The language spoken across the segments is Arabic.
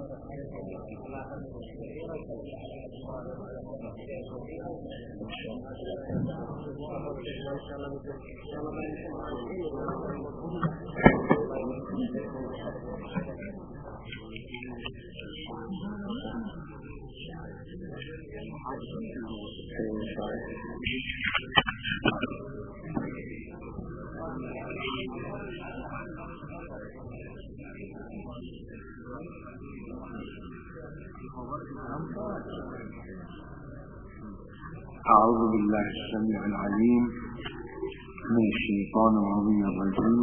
أعوذ بالله السميع العليم من الشيطان الرجيم.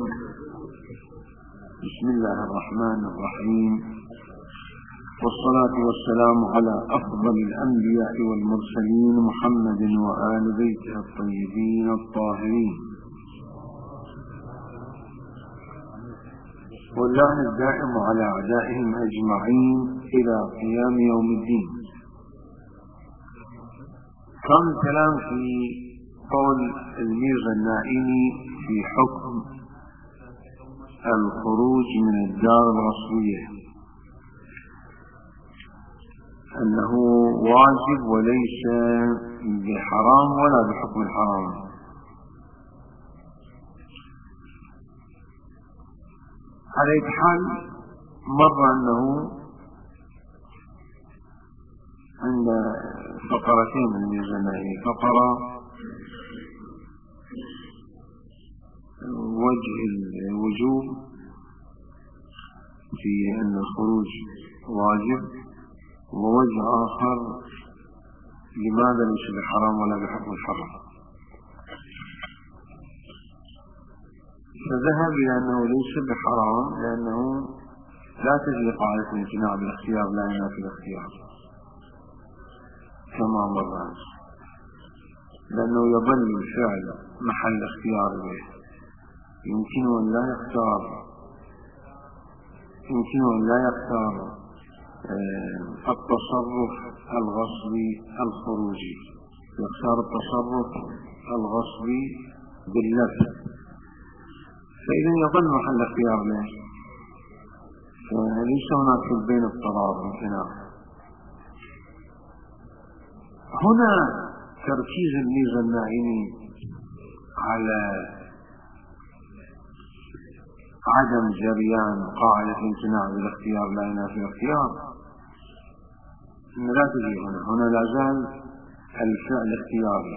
بسم الله الرحمن الرحيم، والصلاة والسلام على أفضل الأنبياء والمرسلين محمد وآل بيته الطيبين الطاهرين، واللعن الدائم على أعدائهم أجمعين إلى قيام يوم الدين. كان الكلام في قول الميرزا النائمي في حكم الخروج من الدار الغصبية، أنه واجب وليس بحرام ولا بحكم الحرام. على أي حال مر أنه عند فقرتين من الميرزا النائمي، فقرة وجه الوجوب في أن الخروج واجب، ووجه آخر لماذا ليس بحرام ولا بحكم الحرام. فذهب إلى أنه ليس بحرام لأنه لا تجري قاعدة الامتناع بالاختيار لا ينافي الاختيار كما مر، لأنه يظل الفعل محل اختيار به، يمكن أن لا يختار التصرف الغصبي الخروجي، يختار التصرف الغصبي باللفظ، فإذا يظل محل اختيار له، فليس هناك بين اضطرار وامتناع. هنا تركيز الميرزا النائمي على عدم جريان قاعدة الامتناع بالاختيار لا ينافي الاختيار، لا تجي هنا لا زال الفعل اختياري.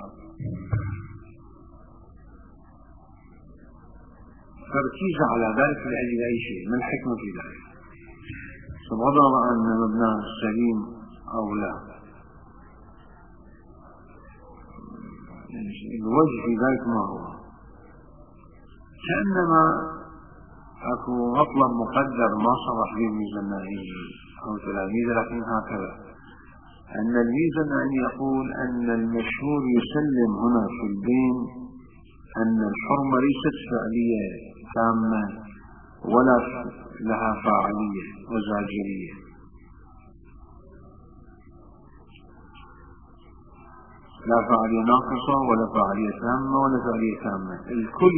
تركيز على ذلك لأجل أي شيء، ما الحكمة في ذلك؟ بغض أن مبناه السليم أو لا، الوجه في ذلك ما هو؟ كأنما أكو مطلب مقدر ما صرح به الميرزا النائمي أو تلاميذه، لكن هكذا أن الميرزا النائمي يقول أن المشهور يسلم هنا في البين أن الحرمة ليست فعلية تامة ولا لها فاعلية وزاجرية، لا فاعلية ناقصة ولا فاعلية تامة ولا فاعلية تامة، الكل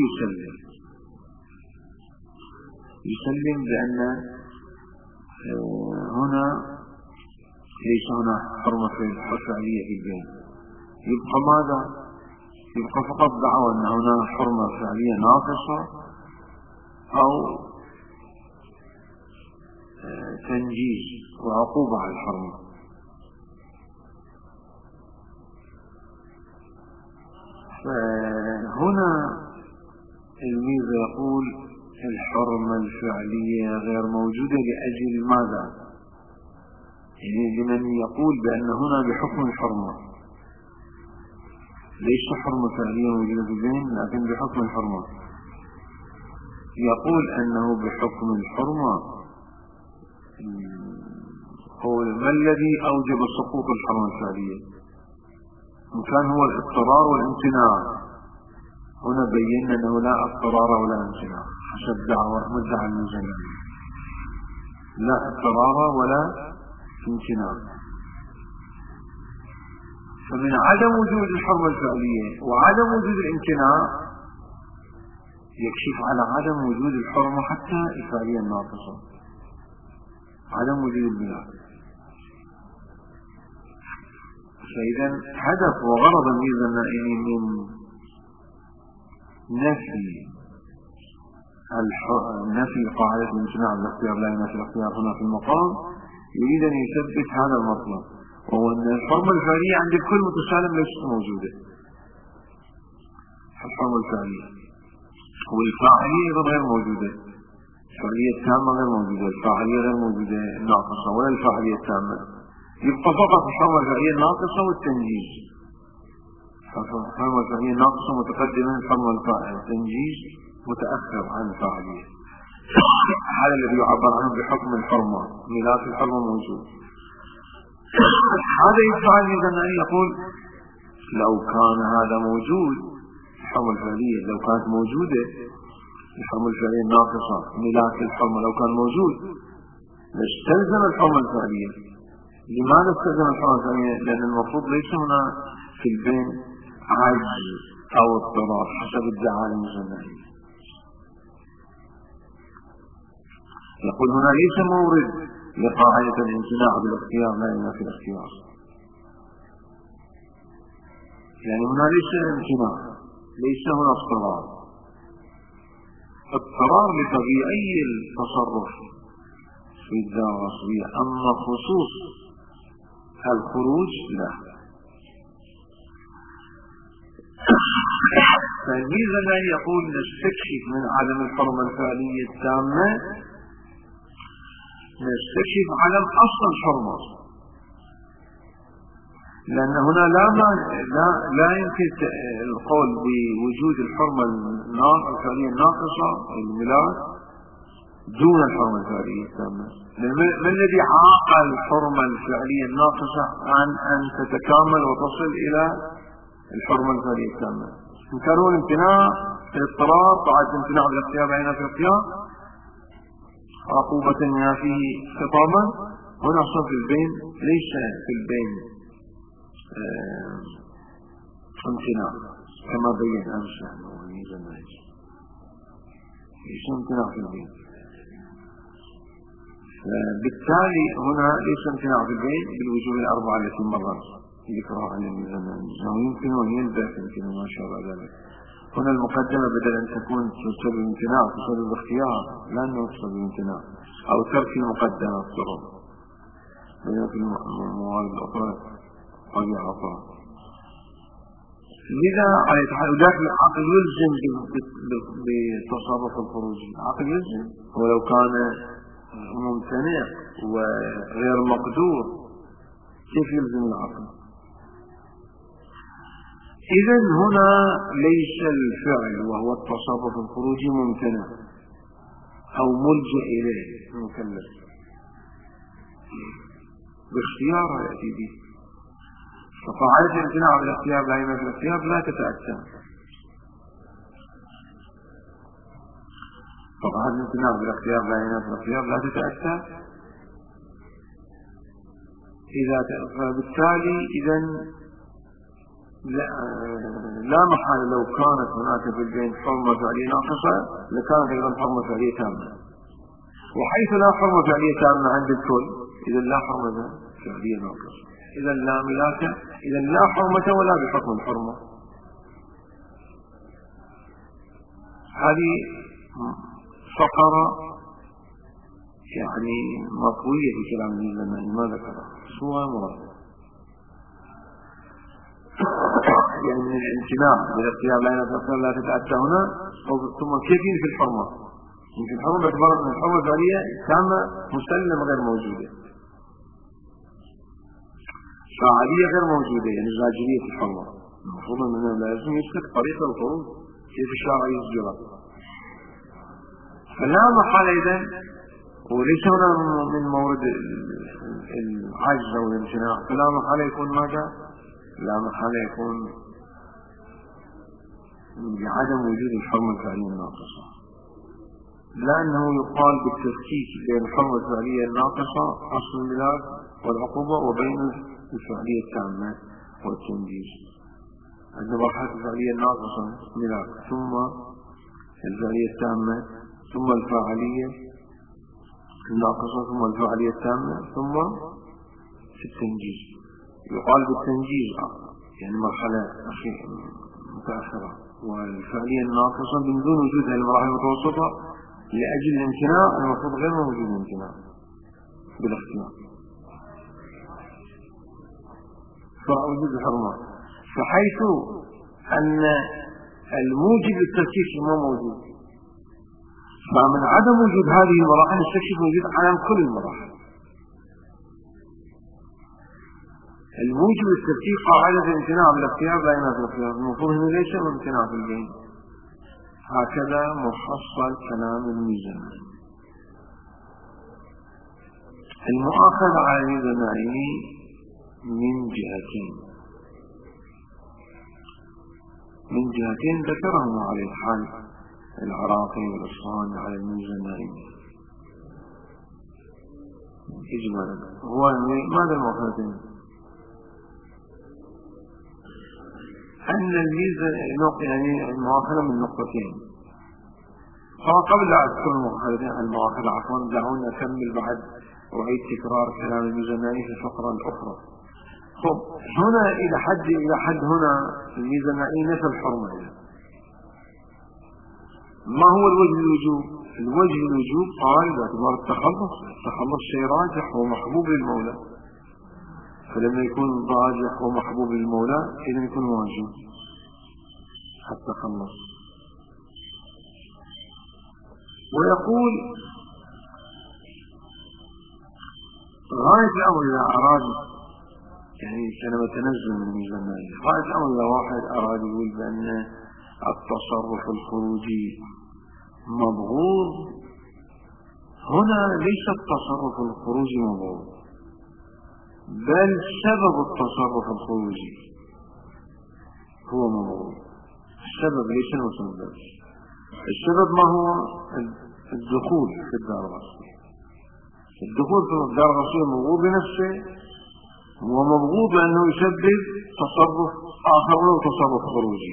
يسلم بأن هنا ليس هنا حرمة فعلية في البين. يبقى ماذا؟ يبقى فقط دعوة أن هنا حرمة فعلية ناقصة أو تنجيز وعقوبة على الحرمة. فهنا الميرزا يقول الحرمة الفعلية غير موجودة لأجل ماذا؟ يعني لمن يقول بأن هنا بحكم الحرمة، ليس حرمة فعلية موجودة في الذهن لكن بحكم الحرمة، يقول أنه بحكم الحرمة. قول ما الذي أوجب سقوط الحرمة الفعلية؟ كان هو الاضطرار والامتناع. هنا بينا أنه لا اضطرار ولا امتناع حسب مدعى الميرزا النائمي، لا اضطرار ولا امتناع. فمن عدم وجود الحرمة الفعلية وعدم وجود الامتناع يكشف على عدم وجود الحرمة حتى الفعلية الناقصة. عدم وجود الميلاد. فإذا هدف وغرض الميزة النائمي من نفي قاعدة الامتناع بالاختيار لا ينافي الاختيار هنا في المقام، يريد أن يثبت هذا المطلب، وهو أن الحرمة الفعلية عند الكل متسالم ليست موجودة. الحرمة الفعلية والفاعلية غير موجودة، الفعلية التامة غير موجودة، الفاعلية غير موجودة الناقصة ولا الفاعلية التامة، يبقى فقط الحرمة الفعلية الناقصة والتنجيز. الحرمة الفعلية الناقصة متقدمة، الحرمة التنجيز متأخر عن الفاعلية. هذا الذي يعبر عنه بحكم الحرمة، ميلاد الحرمة موجود. هذا يدفع الميزان أن يقول لو كان هذا موجود، الحرمة الفعلية لو كانت موجودة، الحرمة الفعلية الناقصة ميلاد الحرمة لو كان موجود لاستلزم الحرمة الفعلية. لماذا استلزم الحرمة الفعلية؟ لأن المفروض ليس هنا في البين عجز أو اضطرار حسب ادعاء الميزان. يقول هنا ليس مورد لقاعدة الامتناع بالاختيار لا ينافي الاختيار، يعني هنا ليس امتناع، ليس هنا اضطرار لطبيعي التصرف في الدار الرسمية، أما خصوص الخروج لا. فالميزة لا يقول نستكشف من عدم الحرمة الفعلية التامة، نستكشف عدم أصل الحرمة، لأن هنا لا يمكن القول بوجود الحرمة الفعلية الناقصة الميلاد دون الحرمة الفعلية التامة. ما الذي عاقل الحرمة الفعلية الناقصة عن أن تتكامل وتصل إلى الحرمة الفعلية التامة؟ يمكنون الامتناع الاضطرار بعد امتناع بالاختيار لا ينافي الاختيار، عقوبة ينافيه خطابا. هنا صف البين ليس في البين امتناع كما بين أمس ليس امتناع في البين، بالتالي هنا ليس امتناع في البين بالوجوه الأربعة التي مرت ذكرها عن الميزان، أنه يمكن أن يلبس يمكن ما شابه ذلك. هنا المقدمة بدل أن تكون تسبب الامتناع تسبب الاختيار، لا أنه تسبب الامتناع أو ترك المقدمة الطرق، بينما في الموارد الأخرى طبيعة أخرى. لذا داخل العقل يلزم بالتصرف الخروجي، العقل يلزم، ولو كان ممتنع وغير مقدور كيف يلزم العقل؟ إذن هنا ليس الفعل وهو التصرف الخروجي ممتنع أو ملجأ إليه المكلف، باختياره يأتي به. فقاعدة الامتناع بالاختيار لا ينافي الاختيار لا تتأتى، فقاعدة الامتناع بالاختيار لا ينافي الاختيار لا تتأتى. فبالتالي إذن لا محال لو كانت هناك في البين حرمة فعلية ناقصة لكانت أيضا حرمة فعلية تامة، وحيث لا حرمة فعلية تامة عند الكل إذا لا حرمة فعلية ناقصة، إذا لا ملاك، إذا لا حرمة ولا بحكم الحرمة. هذه فقرة يعني مطوية في كلام الإسلام ما ذكرها سوى مراد، يعني من الامتناع بالاختيار لا ينافي لا تتأتى هنا، ثم كيف في الحرمة؟ يمكن الحرمة باعتبار أن الحرمة الفعلية تامة مسلمة غير موجودة، فعالية غير موجودة، يعني زاجرية الحرمة، المفروض أنه لازم يسلك طريقة الخروج، كيف الشارع يسجرها؟ فلا محال إذن، وليس هنا من مورد العجز أو الامتناع، فلا محال يكون ماذا؟ لا محال يكون بعدم وجود الحرمة الفعلية الناقصة، لأنه يقال بالتفكيك بين الحرمة الفعلية الناقصة أصل الميلاد والعقوبة وبين الفعلية التامة والتنجيز. عندما مرحلة الفعلية الناقصة ميلاد، ثم الفعلية التامة، ثم الفاعلية الناقصة ثم الفعالية التامة ثم التنجيز. يقال بالتنجيز يعني مرحلة متأخرة، والفعالية الناقصة من دون وجود المراحل المتوسطة لأجل الامتناع المفروض غير موجود الامتناع بالاختيار. فوجود الحرمات فحيث أن الموجب للتركيز ما موجود، فمن عدم وجود هذه المراحل التركيز موجود على كل المراحل. الموجب للتركيز قاعدة الامتناع بالاختيار لا ينافي الاختيار، المفروض انه ليس امتناع في البين. هكذا محصل كلام الميزان. المؤاخذة على الميزانين من جهتين ذكرهم على الحال العراقي والإصفهاني على الميزانين إجمالا. هو ماذا المؤاخذتين؟ أن الميزان يعني المؤاخذة من نقطتين. قبل لا أذكر المؤاخذة عفوا دعونا أكمل بعد وأعيد تكرار كلام الميزانين في الفقرة الأخرى. هنا إلى حد هنا الميزانين نفى الحرمة. ما هو الوجه الوجوب؟ الوجه الوجوب قال باعتبار التخلص شيء راجح ومحبوب للمولى، فلما يكون راجح ومحبوب للمولى إذن يكون واجب التخلص. ويقول غاية الأمر إذا أراد يعني كلمة تنزل من الميزانين، غاية الأمر إذا واحد أراد يقول بأن التصرف الخروجي مبغوض، هنا ليس التصرف الخروجي مبغوض بل سبب التصرف الخروجي هو مبغوض. السبب ليس المسبب. السبب ما هو؟ الدخول في الدار الغصبية. الدخول في الدار الغصبية مبغوض بنفسه ومبغوض لأنه يسبب تصرف آخر ولو تصرف خروجي.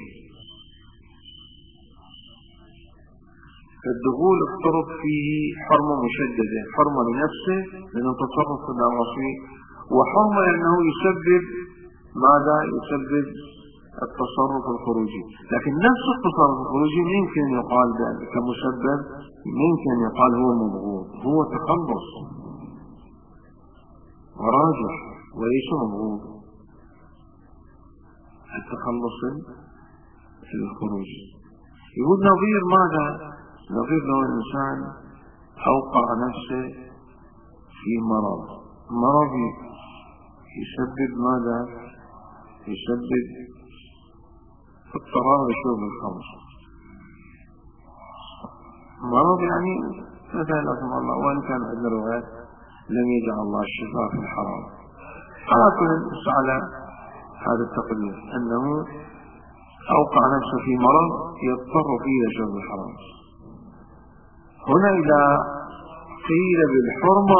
الدخول افترض فيه حرمة مشددة، حرمة لنفسه لأنه تصرف في الدار الغصبية، وحرمة لأنه يسبب ماذا؟ يسبب التصرف الخروجي. لكن نفس التصرف الخروجي ممكن يقال كمسبب، ممكن يقال هو مبغوض، هو تخلص وراجح وليس مبغوض. التخلص الخروجي يقول نظير ماذا؟ نظير لو الإنسان أوقع نفسه في مرض يسبب ماذا؟ يسبب اضطرار لشرب الخمر. مرض يعني مثلا لا سمح الله، وإن كان عندنا روايات لم يجعل الله الشفاء في الحرام. على كل على هذا التقدير أنه أوقع نفسه في مرض يضطر فيه لشرب الحرام. هنا إذا قيل بالحرمة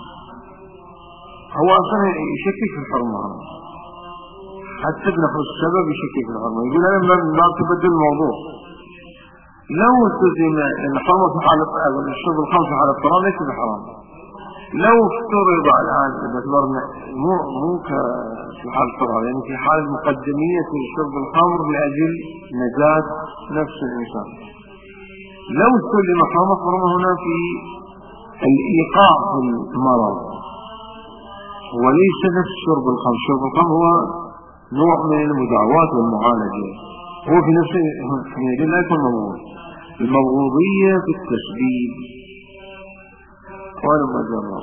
هو أصلا يشكك في الحرمة، حتى بنحو السبب يشكك في الحرمة. يقول أنا ما تبدل الموضوع. لو التزم أن الحرمة في حالة الشرب الخمر على الطعام ليس بحرام. لو افترض الآن باعتبارنا مو في حال الطعام، يعني في حال مقدمية شرب الخمر لأجل نجاة نفس الإنسان، لو سلم حرمة هنا في الإيقاع في المرض وليس نفس شرب الخمر. شرب الخمر هو نوع من المداوات والمعالجة، هو في نفسه لا يكون مبغوض. المبغوضية في التسبيب ولا مجرد.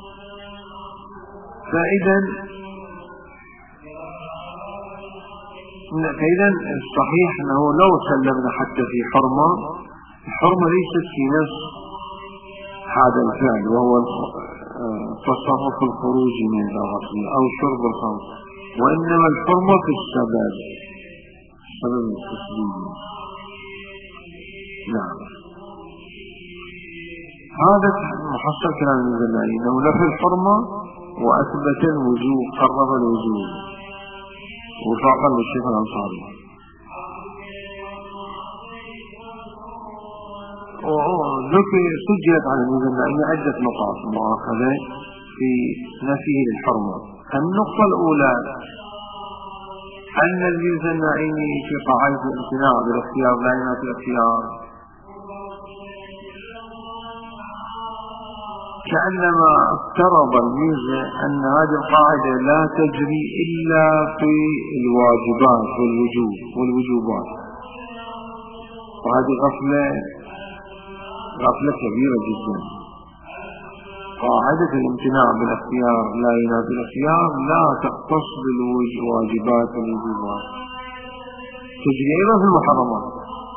فإذا الصحيح أنه لو سلمنا حتى في حرمة، الحرمة ليست في نفس هذا الفعل وهو التصرف الخروجي من الغسل أو شرب الخمر، وإنما الحرمة في السبب التسبيب. نعم، هذا محصل كلام الزماني أنه نفى الحرمة وأثبت الوجوب، قرب الوجوب وفاقا للشيخ الأنصاري. سجلت على الميزة النائية عدة نقاط مؤاخذة في نفيه للحرمة. النقطة الأولى أن الميزة النائية في قاعدة الامتناع بالاختيار لا ينافي الاختيار، كأنما افترض الميزة أن هذه القاعدة لا تجري إلا في الواجبات والوجوبات، وهذه غفلة كبيرة جدا. قاعدة الامتناع بالاختيار لا ينافي الاختيار لا تختص بالواجبات والوجوبات، تجري أيضا في المحرمات.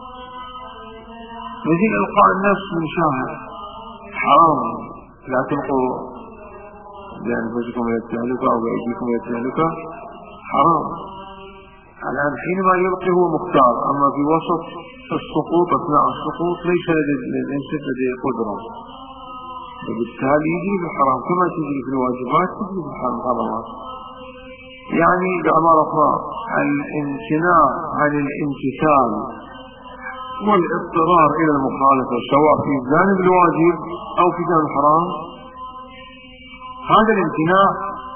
مثل إلقاء النفس من شاهد حرام، لا تلقوا بأنفسكم إلى التهلكة أو بأيديكم إلى التهلكة، حرام. الآن حينما يلقي هو مختار، أما في وسط السقوط أثناء السقوط ليس للإنسان لديه قدرة، وبالتالي يجري في الحرام كما تجري في الواجبات تجري في المحرمات. يعني بعبارة أخرى الامتناع عن الامتثال والاضطرار إلى المخالفة سواء في جانب الواجب أو في جانب الحرام، هذا الامتناع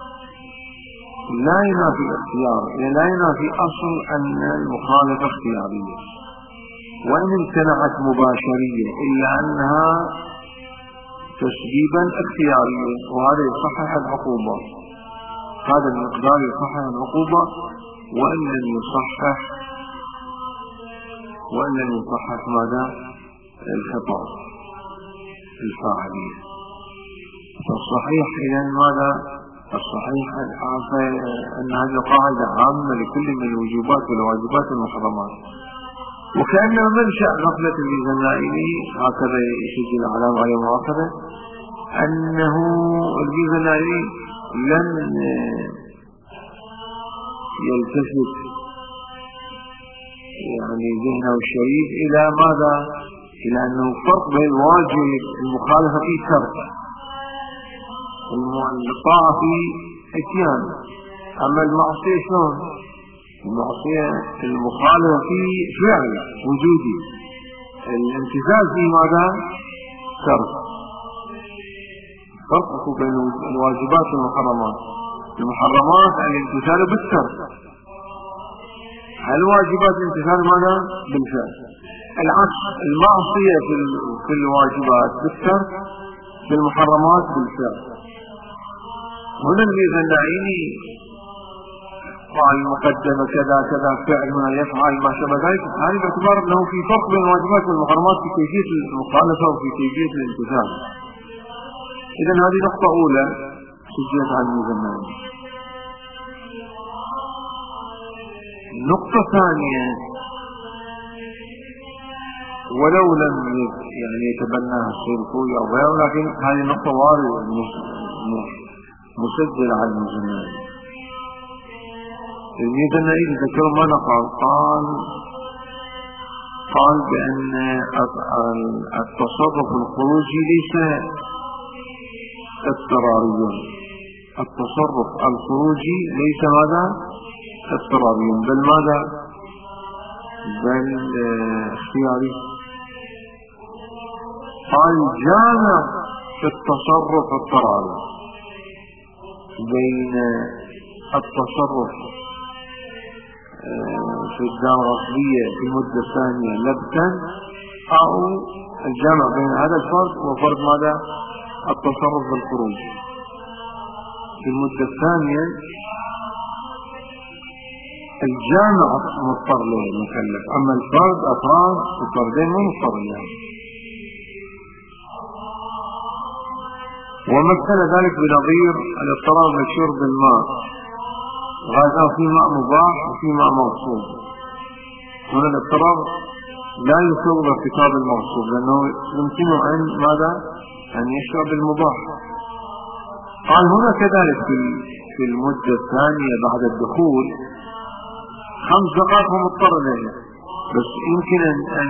لا ينافي الاختيار، لا ينافي أصل أن المخالفة اختيارية، وإن امتنعت مباشرية إلا أنها تسبيبا اختياريا، وهذا يصحح العقوبة، هذا المقدار يصحح العقوبة وإن لم يصحح ماذا؟ الخطاب الفاعلية. فالصحيح إذن ماذا؟ الصحيح أن هذه القاعدة عامة لكل من الوجوبات والواجبات والمحرمات، وكأنه منشأ غفلة الميزة النائية، هكذا يسجل علامة على مؤاخذة، أنه الميزة النائية لم يلتفت يعني ذهنه الشريف إلى ماذا؟ إلى أنه فرق بين الواجب المخالفة في ترك، الطاعة في اتيان، أما المعصية شلون؟ المعصية المخالفة في فعل وجودي، الامتثال في ماذا؟ ترك. فرق بين الواجبات والمحرمات، المحرمات الامتثال بالترك، الواجبات الامتثال ماذا؟ بالفعل. العكس، المعصية في الواجبات بالترك، في المحرمات بالفعل. هنا الميزة النائية قال المقدمة كذا كذا فعل هنا يفعل ما شابه ذلك، هذا باعتبار أنه في فرق بين الواجبات والمحرمات في كيفية المخالفة وفي كيفية الامتثال. إذن هذه نقطة أولى سجلت عن الميزة النائية. نقطة ثانية، ولو لم يعني يتبناها السلفوي أو غيره، لكن هذه النقطة واردة مسجلة على الميزة النائية. الميزة النائية ذكر ما قال بأن التصرف الخروجي ليس اضطراريا، التصرف الخروجي ليس هذا اضطراريا، بل ماذا؟ بل اختياري. قال جامع في التصرف اضطراري بين التصرف في الدار الغصبية في المدة الثانية لبتا، أو الجامع بين هذا الفرق وفرق ماذا؟ التصرف بالخروج في المدة الثانية. الجامع مضطر له مكلف، أما الفرد أفراد الفردين مو مضطر له. ومثل ذلك بنظير الاضطرار بشرب الماء، غازه في ماء مباح وفي ماء مغصوب. هنا الاضطرار لا يصير بارتكاب المغصوب، لأنه يمكنه أن ماذا؟ أن يشرب المباح. قال هنا كذلك في المدة الثانية بعد الدخول 5 دقائق هو مضطر لها، بس يمكن أن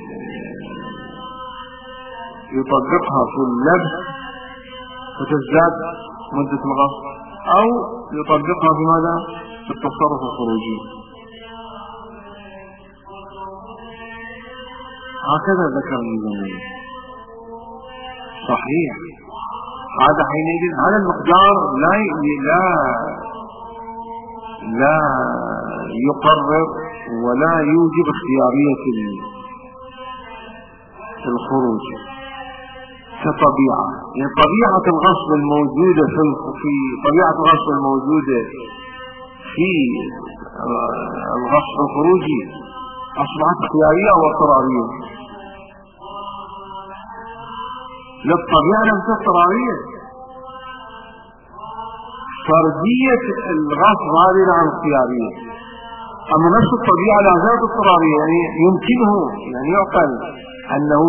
يطبقها في اللبس فتزداد مدة الغصب، أو يطبقها في ماذا؟ في التصرف الخروجي. هكذا ذكر الميزانية. صحيح، هذا حينئذ هذا المقدار لا يقرر ولا يوجب اختيارية الخروج كطبيعة. يعني طبيعة الغصب الموجودة في طبيعة الغصب الموجودة في الغصب الخروجي أصبحت اختيارية أو اضطرارية؟ لا، الطبيعة لم تكن اضطرارية. فردية الغصب هذه نعم اختيارية، أما نفس الطبيعة لا زالت اضطرارية. يعني يمكنه، يعني يعقل أنه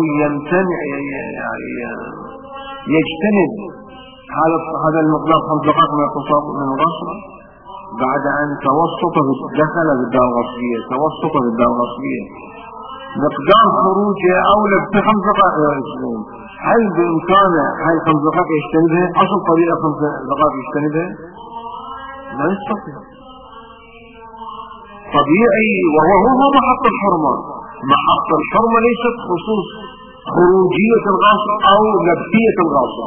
يجتنب هذا المقدار 5 دقائق من الغصب بعد أن دخل بالدار الغصبية، توسط بالدار الغصبية، مقدار خروجه أولى ب5 دقائق يا رجلين. هل بإمكانه هاي 5 دقائق يجتنبها؟ أصل طريقة 5 دقائق يجتنبها؟ لا يستطيع. طبيعي، وهو محط الحرمة. محط الحرمة ليست خصوص خروجية الغصب أو لبسية الغصب.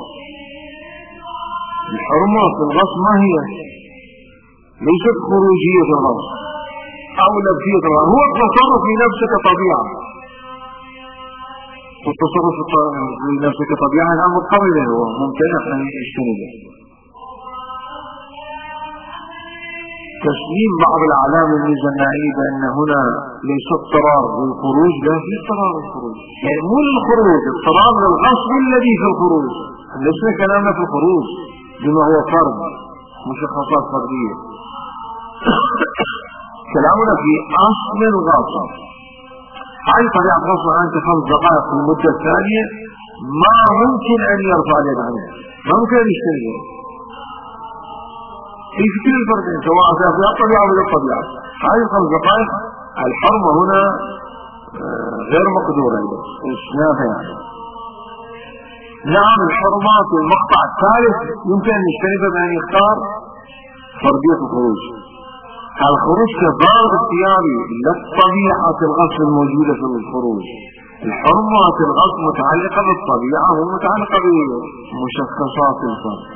الحرمة في الغصب ما هي؟ ليست خروجية الغصب أو لبسية الغصب، هو التصرف في نفسه كطبيعة. والتصرف في نفسه كطبيعة الآن مضطرد، هو ممتنع أن يجتنبه. تسليم بعض الأعلام الميزانية بأن هنا ليس اضطرار للخروج، لا، في اضطرار للخروج. يعني مو للخروج، اضطرار للغصب الذي في الخروج. لسنا كلامنا في الخروج بما هو فرد، مشخصات فردية. كلامنا في أصل الغصب. هاي طبيعة غصب عنك 5 دقائق في المدة الثانية ما ممكن أن يرفع اليد عنها، ما ممكن أن يشتريها في كل الفردين، سواء في الطبيعة ولا الطبيعة. هاي 5 دقائق الحرمة هنا غير مقدورة إسنافها. يعني نعم، الحرمات والمقطع الثالث يمكن أن يجتنبها بأن يختار فردية الخروج. الخروج كبار اختياري، لا طبيعة الغصب الموجودة في الخروج. الحرمات الغصب متعلقة بالطبيعة ومتعلقة بمشخصات الفرد.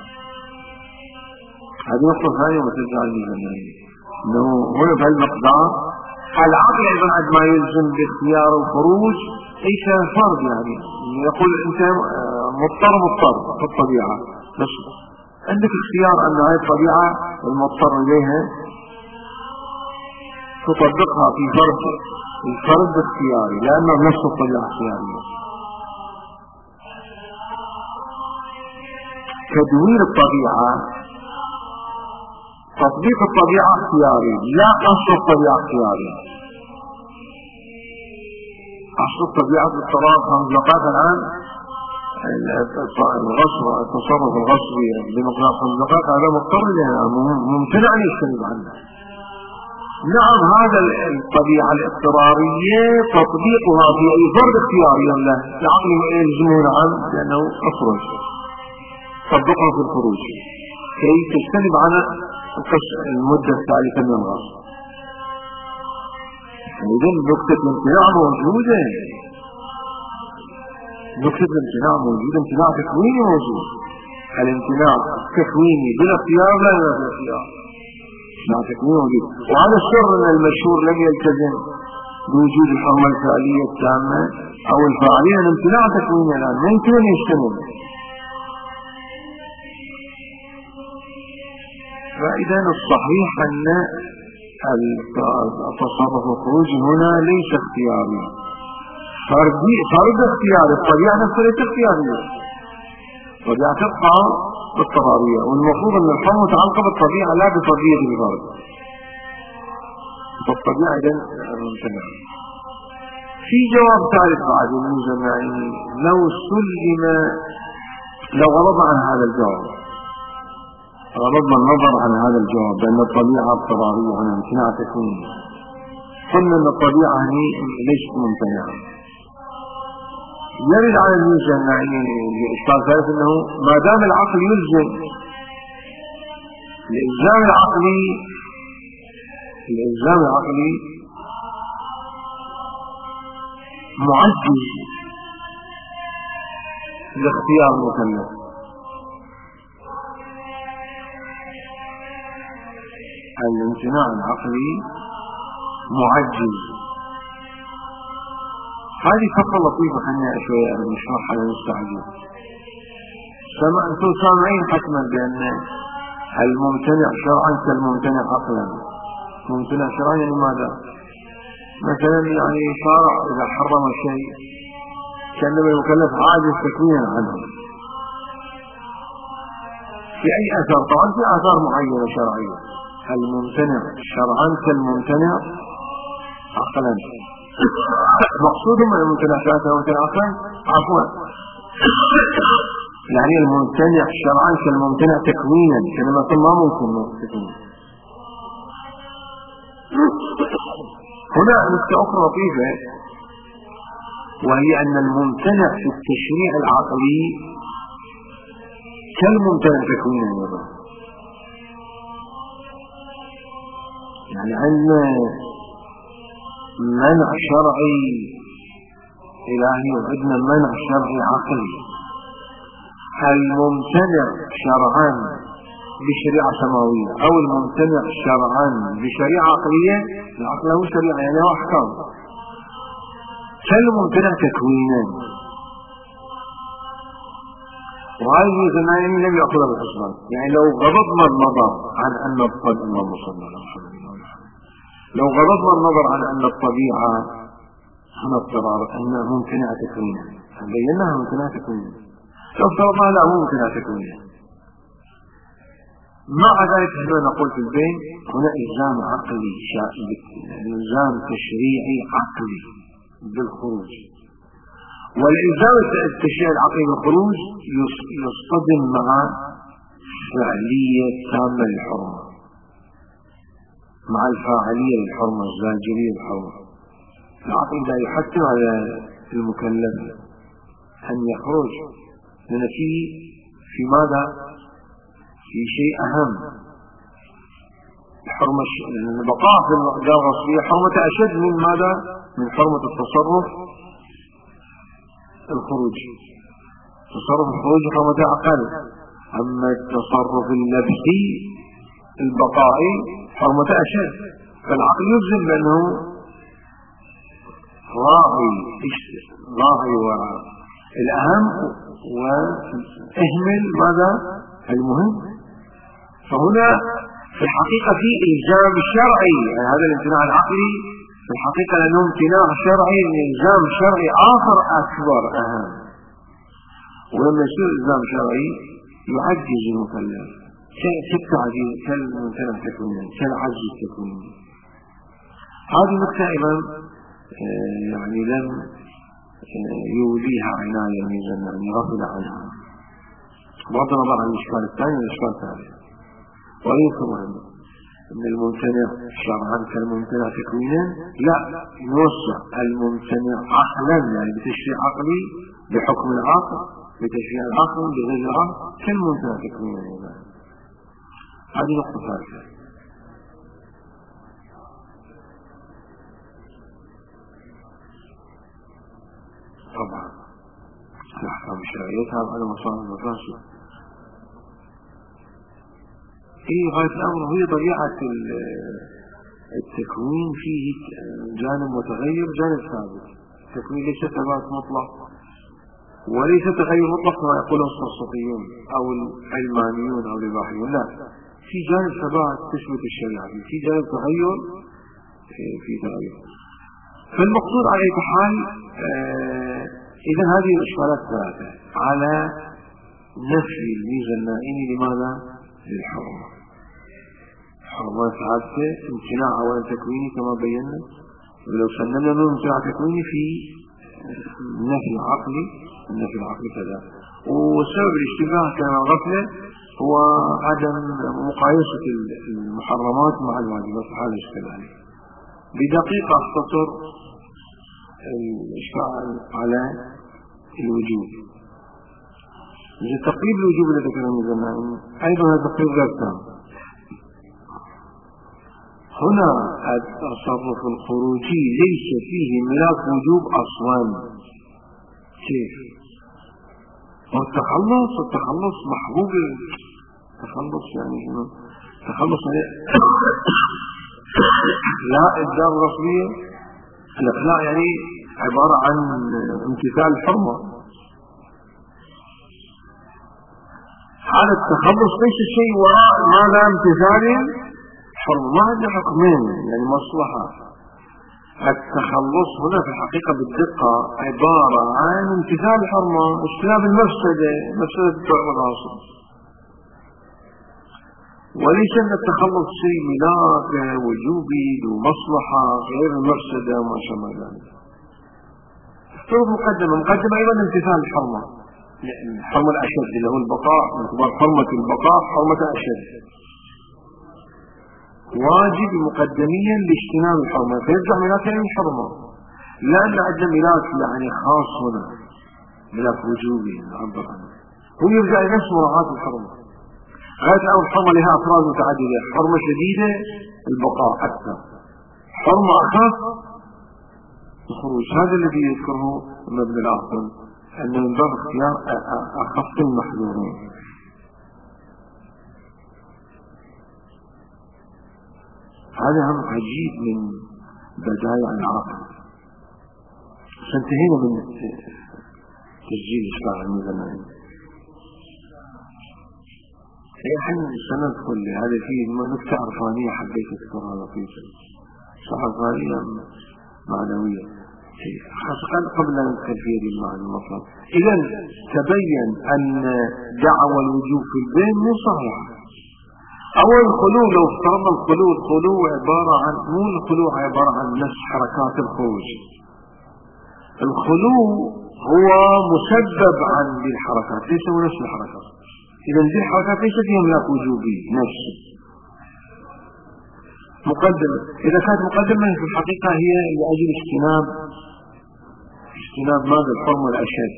هذه نقطة ثانية وترجع الميزانية، انه هنا بهالمقدار العقل ايضا عندما يلزم باختيار الخروج ليس فرض. يعني يقول انت مضطر في الطبيعة، بس عندك اختيار ان هذه الطبيعة المضطر اليها تطبقها في الفرد اختياري، لانه نفس الطبيعة اختيارية. تدوير الطبيعة، تطبيق الطبيعة اختياري، لا أصل الطبيعة اختياري. أصل الطبيعة باضطرار 5 دقائق الآن التصرف الغصبي بمقدار 5 دقائق هذا مضطر لها، ممتنع أن يجتنب عنه. نعم، هذا الطبيعة الاضطرارية تطبيقها في أي فرد اختياري له، العقل يلزمه نعم لأنه أخرج، طبقها في الخروج كي تجتنب عنه المدة الثالثة من الغصب. إذن نكتة الامتناع موجودة، نكتة الامتناع موجودة، امتناع تكويني موجود. الامتناع التكويني بالاختيار لا بالاختيار، امتناع تكويني موجود. وهذا السر أن المشهور لم يلتزم بوجود الحرمة الفعلية التامة أو الفعلية، الامتناع تكويني الآن ما يمكن أن يجتنب. فإذا الصحيح أن التصرف الخروجي هنا ليس اختياري، فرد اختياري. الطبيعة نفسها ليست اختيارية، الطبيعة تبقى بالطبيعية، والمفروض أن الحرمة متعلقة بالطبيعة لا بطبيعة الفرد. فالطبيعة إذن ممتنع. في جواب ثالث بعد الميزانية، لو غضب عن هذا الجواب، غضبنا النظر عن هذا الجواب بأن الطبيعة اضطرارية عن امتناع تكوين، قلنا أن الطبيعة هي ليست ممتنعة. يرد على الميزانيين الإشكال ثالث أنه ما دام العقل يلزم، الإلزام العقلي معجز لاختيار المكلف. الامتناع العقلي معجز. هذه فقرة لطيفة خلينا شوية نشرحها للمستعجل. أنتم سامعين حتما بأن الممتنع شرعا كالممتنع عقلا. ممتنع شرعا يعني ماذا؟ مثلا يعني شارع إذا حرم شيء كأنما المكلف عاجز تكوينا عنه في أي أثر، طبعا في آثار معينة شرعية. الممتنع شرعا كالممتنع عقلا. مقصود من الممتنع شرعا كالممتنع عقلا عفوا يعني الممتنع شرعا كالممتنع تكوينا، كلمة ما ممكن تكوين. هنا نقطة أخرى لطيفة، وهي أن الممتنع في التشريع العقلي كالممتنع تكوينا أيضا. يعني عندنا منع شرعي إلهي وعندنا منع شرعي عقلي. الممتنع شرعا بشريعة سماوية أو الممتنع شرعا بشريعة عقلية، العقل له شريعة يعني له أحكام، كالممتنع تكوينا. وهذه الزمان لم يأخذها بالحسبان. يعني لو غضضنا النظر عن أن لو غضضنا النظر عن أن الطبيعة هنا اضطرار أنها ممتنع تكوينا، بيناها ممتنع تكوينا، لو افترضنا لا ممتنع تكوينا. مع ذلك هنا نقول في البين هنا إلزام عقلي شائع، إلزام تشريعي عقلي بالخروج. والإلزام التشريعي العقلي بالخروج يصطدم مع فعلية تامة للحرمة، مع الفاعلية للحرمة، الزاجرية للحرمة. العقل لا يحتم على المكلف أن يخرج، لأن في ماذا؟ في شيء أهم. الحرمة البقاء في الأقدار الرسمية حرمة أشد من ماذا؟ من حرمة التصرف الخروج. تصرف الخروج حرمة أقل، أما التصرف اللبسي البقائي حرمة أشد. فالعقل يجزم بأنه راعي والأهم وإهمل ماذا؟ المهم. فهنا في الحقيقة في إلزام شرعي، يعني هذا الامتناع العقلي في الحقيقة لأنه امتناع شرعي، إلزام شرعي آخر أكبر أهم. ولما يصير إلزام شرعي يعجز المكلف كالتعجيز، كالممتنع تكوينا، كالعجز التكويني. هذه نقطة أيضا يعني لم يوليها عناية الميزان، يعني غفل عنها. بغض النظر عن الإشكال الثاني والإشكال الثالث. ويذكر أن الممتنع شرعا كالممتنع تكوينا، لا نوسع الممتنع عقلا، يعني بتشريع عقلي بحكم العقل، بتشريع العقل بغير العقل كالممتنع تكوينا. هذه نقطة ثالثة. طبعا الأحكام الشرعية تابعة على مصالح المفاسد. غاية الأمر هي طبيعة التكوين، فيه جانب متغير جانب ثابت. التكوين ليس ثبات مطلق وليس تغير مطلق كما يقوله الصفصفيون أو العلمانيون أو الإباحيون، لا، في جانب ثبات تثبت الشريعة، في جانب تغير في تغير. فالمقصود على أي حال إذا هذه الإشكالات ثلاثة على نفي الميزة النائمة لماذا؟ للحرمة. حرمات ثابتة، امتناع أولا تكويني كما بينا، ولو سلمنا من امتناع تكويني في نفي عقلي، النفي العقلي كذا. وسبب الاشتباه كان الغفلة هو عدم مقايسة المحرمات مع الواجبات. هذا الاشتباه بدقيقة اختصر الإشكال على الوجوب. تقريب الوجوب الذي ذكره الميزان أيضا هذا تقريب غير تام. هنا التصرف الخروجي ليس فيه ملاك وجوب أصلا. كيف؟ والتخلص محبوب. التخلص يعني شنو؟ التخلص لا إبداء رسمية. الإخلاء يعني عبارة عن امتثال الحرمة. هذا التخلص ليس شيء وراء ماذا امتثال الحرمة. ما عندنا حكمين يعني مصلحة. التخلص هنا في الحقيقة بالدقة عبارة عن امتثال الحرمة، اجتناب المفسدة، مفسدة الدعوة والعاصم، وليس أن التخلص شيء ملاك وجوبي ومصلحة غير المفسدة وما شابه ذلك. افترض مقدمة أيضا امتثال الحرمة، الحرمة الأشد اللي هو البقاء، باعتبار حرمة البقاء حرمة أشد، واجب مقدميا لاجتناب الحرمة، فيرجع ملاك يعني الحرمة. لأن عندنا ملاك يعني خاص هنا، ملاك وجوبي نعبر عنه، هو يرجع إلى نفس مراعاة الحرمة. غاية الأمر الحرمة لها أفراد متعددة، حرمة شديدة البقاء أكثر، حرمة أخف الخروج. هذا الذي يذكره ابن العاصم أن من باب اختيار أخف المحذورين. هذا هم عجيب من بدايع العقل. سنتهينا من تسجيل إشباع الميزانين. الحين سندخل لهذا فيه نكتة عرفانية حبيت أذكرها لطيفة، عرفانية معنوية خاصة قبل أن ندخل في هذه المعنى المطلب. إذا تبين أن دعوى الوجوب في البين مو صحيحة. أول الخلو، لو افترضنا الخلو عبارة عن مو الخلو عبارة عن نفس حركات الخروج. الخلو هو مسبب عن ذي الحركات، ليس هو نفس الحركات. إذا ذي الحركات ليس فيها ملاك وجوبي نفسه. مقدمة، إذا كانت مقدمة في الحقيقة هي لأجل اجتناب ماذا؟ الحرمة الأشد.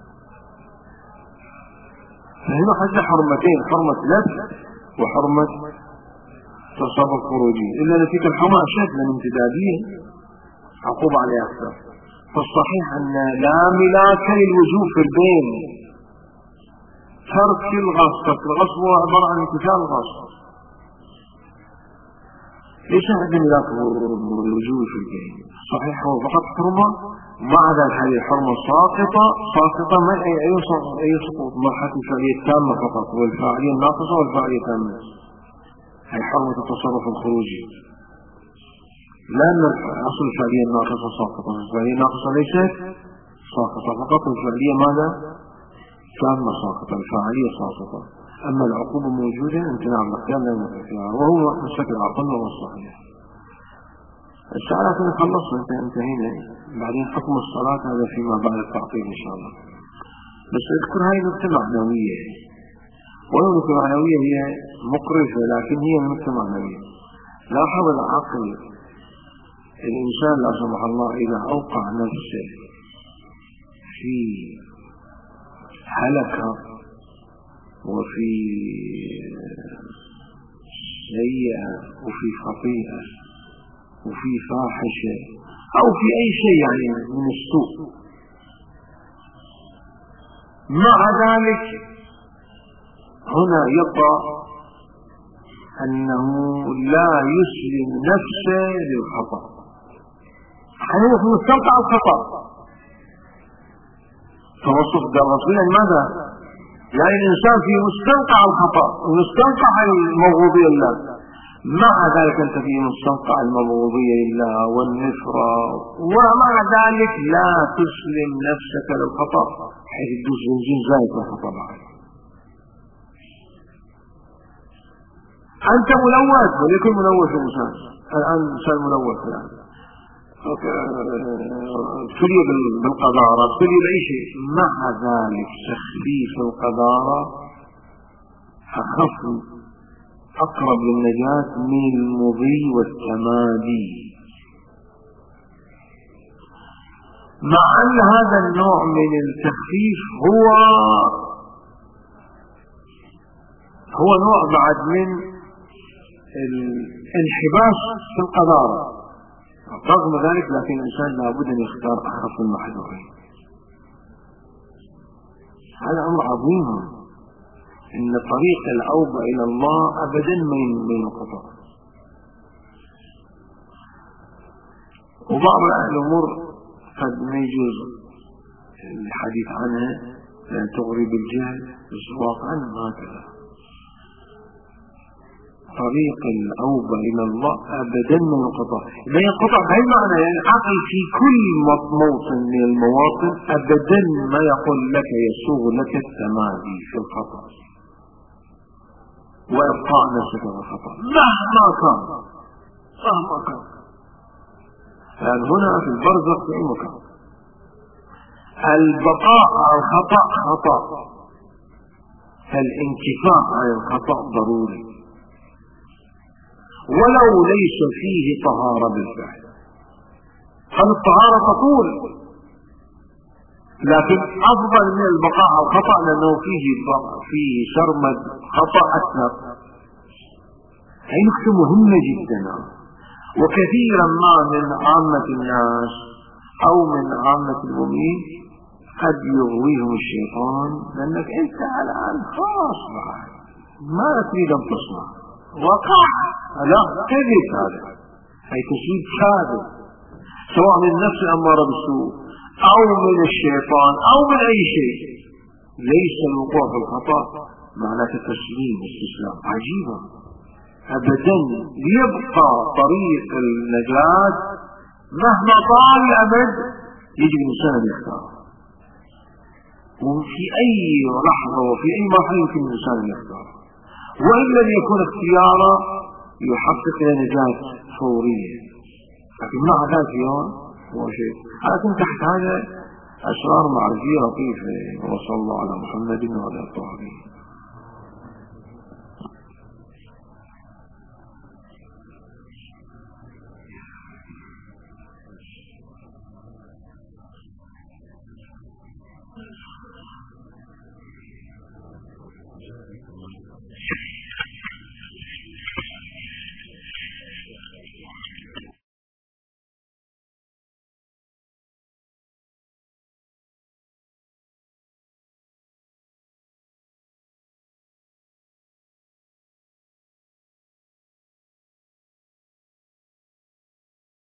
فهنا حتى حرمتين، حرمة لبس وحرمة تصرف خروجي، إلا نتيجة الحرمة أشد من امتدادية عقوبة عليها أكثر. فالصحيح أن لا ملاك للوجوب في البين. ترك الغصب هو عبارة عن امتثال الغصب، ليس عندنا ملاك الوجوب في البين. صحيح هو فقط حرمة، مع ذلك هذه الحرمة ساقطة من أي سقوط مرحلة الفعلية التامة فقط، والفاعلية الناقصة والفاعلية التامة، هي حرمة التصرف الخروجي. لأن أصل الفعلية الناقصة ساقطة، الفعلية الناقصة ليست ساقطة فقط، الفعلية ماذا؟ تامة ساقطة، الفاعلية ساقطة. أما العقوبة موجودة امتناع الاختيار لا يمكن فيها، وهو مشكل عقل وهو الصحيح. السؤال كنا خلصنا انتهينا. بعدين حكم الصلاة هذا فيما بعد التعطيل إن شاء الله. بس اذكر هاي نقطة معنوية، ولو نقطة معنوية هي مقرفة لكن هي نقطة معنوية. لاحظ العقل، الإنسان لا سمح الله إذا أوقع نفسه في هلكة وفي سيئة وفي خطيئة وفي فاحشة أو في أي شيء يعني من السوء، مع ذلك هنا يقع أنه لا يسلم نفسه للخطأ، حيث مستنقع الخطأ. توصف الرسول ماذا؟ يعني الإنسان في مستنقع الخطأ ومستنقع الموضوعية لله، مع ذلك أنت في مستنقع الموضوعية لله والنفرة، ومع ذلك لا تسلم نفسك للخطأ حيث تدوس بنزين زايد الخطأ معك. أنت ملوث وليكن ملوث الإنسان، الآن إنسان ملوث يعني ابتلي بالقذارة، ابتلي بأي شيء، مع ذلك تخفيف القذارة أخف أقرب للنجاة من المضي والتمادي. مع أن هذا النوع من التخفيف هو نوع بعد من الانحباس في القذارة. رغم ذلك لكن الإنسان لابد أن يختار أخف المحذورين. هذا أمر عظيم، إن طريق الأوبة إلى الله أبدا ما ينقطع. وبعض الأمور قد ما يجوز الحديث عنها لأن تغري بالجهل الزواق عنه. هكذا طريق الأوبة إلى الله أبدا ما ينقطع. لا ينقطع بهذا المعنى، يعني العقل في كل موطن من المواطن أبدا ما يقول لك يسوغ لك التمادي في الخطأ وإبقاء نفسك في الخطأ مهما كان. يعني هنا في البرزخ في أي مكان البقاء على الخطأ خطأ، الانكفاء عن الخطأ ضروري ولو ليس فيه طهارة بالفعل. هل الطهارة تطول، لكن أفضل من البقاء على الخطأ لأنه فيه شرمد خطأ أكثر. هي نقطة مهمة جدا، وكثيرا ما من عامة الناس أو من عامة المؤمنين قد يغويهم الشيطان لأنك أنت الآن خلاص ما تريد أن تصنع وقع. لا، كذب هذا، أي تسويد كاذب سواء من النفس الأمارة بالسوء أو من الشيطان أو من أي شيء. ليس الوقوع في الخطأ معناه تسليم استسلام. عجيبة أبدا، يبقى طريق النجاة مهما طال الأمد يجب الإنسان أن يختار، وفي أي لحظة وفي أي مرحلة يمكن الإنسان أن يختار، وإن لم يكن اختيارا يحقق نجاة فورية. لكن مع ذلك يوم هو شيء. لكن تحت هذا أسرار معرفية لطيفة. وصلى الله على محمد وعلى آله.